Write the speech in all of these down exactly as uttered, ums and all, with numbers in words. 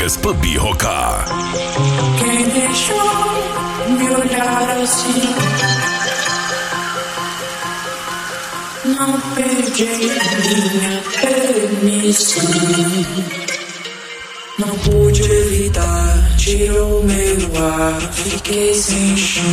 Vegas Pub Roca. Quem deixou me olhar assim? Não pedi minha permissão. Não pude evitar, tirou meu ar, fiquei sem chão.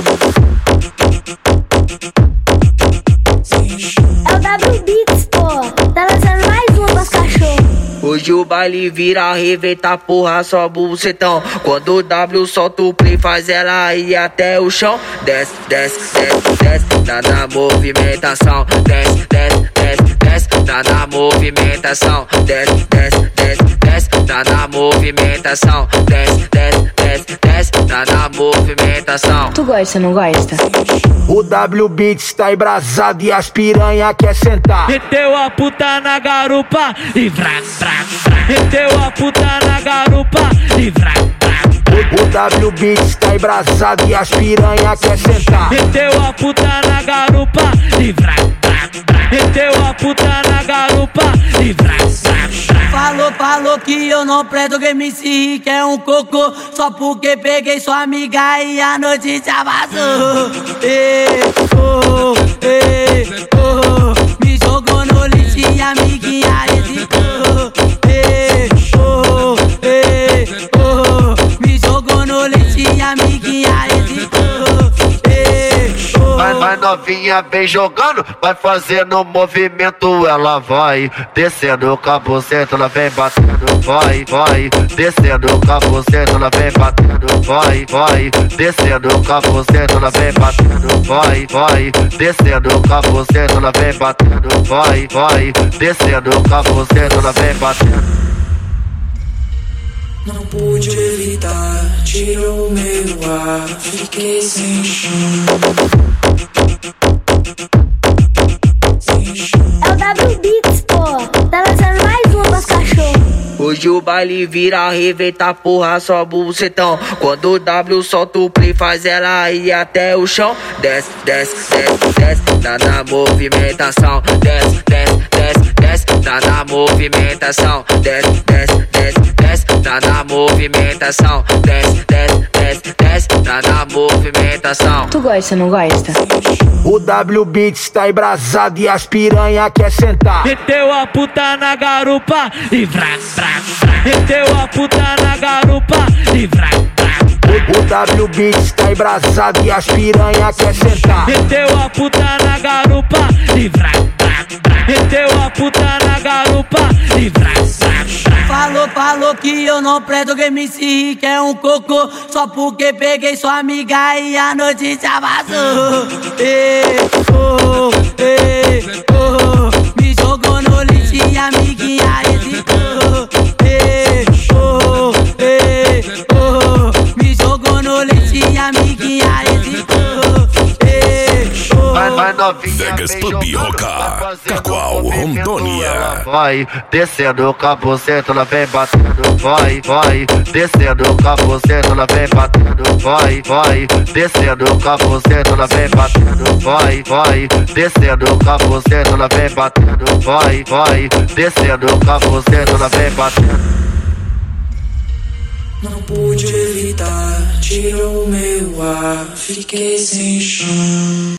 Sem chão. É o W Beats, pô, tá lançando mais uma pras cachorro. Hoje o baile vira arrebenta, porra, só bucetão. Quando o W solta o play, faz ela ir até o chão. Desce, desce, desce, desce, tá na movimentação. Desce, desce, desce, desce, tá na movimentação. Desce, desce, desce, desce, tá na movimentação. Desce, desce, desce, desce, tá na movimentação. Tu gosta, não gosta? O W Beats tá embrasado e as piranha quer sentar. Meteu a puta na garupa e vrá, vrá, vrá. Meteu a puta na garupa e vrá, vrá, vrá. O W Beats tá embrasado e as piranha quer sentar. Meteu a puta na garupa e vrá, vrá, vrá. Meteu a puta na garupa e vrá, vrá, vrá. Falou, falou que eu não presto, que M C Rick é um cocô. Só porque peguei sua amiga e a notícia vazou. Ei, oh, ei, oh. Me jogou no lixo e a amiguinha hesitou. Ei, oh, ei, oh. Me jogou no lixo e a amiguinha hesitou. Ei, oh. Vai, vai novinha, vem jogando, vai fazendo movimento, ela vai descendo o cabocento, ela vem batendo, vai, vai, descendo o cabocento, ela vem batendo, vai, vai, descendo o cabocento, ela vem batendo, vai, vai, descendo o cabocento, ela vem batendo, vai, vai, descendo o cabocento, ela vem batendo. Não pude evitar, tirou meu ar, fiquei sem chão. Sem chão. É o W Beats, pô, tá lançando mais uma pras cachorro. Hoje o baile vira arrebenta, porra, só bucetão. Quando o W solta o play, faz ela ir até o chão. Desce, desce, desce, desce, tá na movimentação. Desce, desce, desce, desce, tá na movimentação. Desce, desce, desce, desce, tá na movimentação. Desce, desce, desce, desce, tá na movimentação. Tu gosta, não gosta? O W Beats tá embrasado e as piranha quer sentar. Meteu a puta na garupa e vrá, vrá, vrá. Meteu a puta na garupa e vrá, vrá, vrá. O W Beats tá embrasado e as piranha quer sentar. Meteu a puta na garupa e vrá, vrá, vrá. Meteu a puta na garupa e vrá, vrá, vrá. Falou, falou que eu não presto, que M C Rick é um cocô. Só porque peguei sua amiga e a notícia vazou. Ei, oh, ei, oh. Me jogou no lixo e a amiguinha hesitou. Ei, oh, ei, oh. Me jogou no lixo e a amiguinha hesitou. Ei, oh. Vai, vai novinha, Vegas vem Pub jogando, Roca, vai fazendo Cacoal, movimento, Rondônia. ela vai descendo o cabocento, ela vem batendo, vai, vai, descendo o cabocento, ela vem batendo, vai, vai, descendo o cabocento, ela vem batendo, vai, vai, descendo o cabocento, ela vem batendo, vai, vai, descendo o cabocento, ela vem batendo. Não pude evitar, tirou meu ar, fiquei sem chão.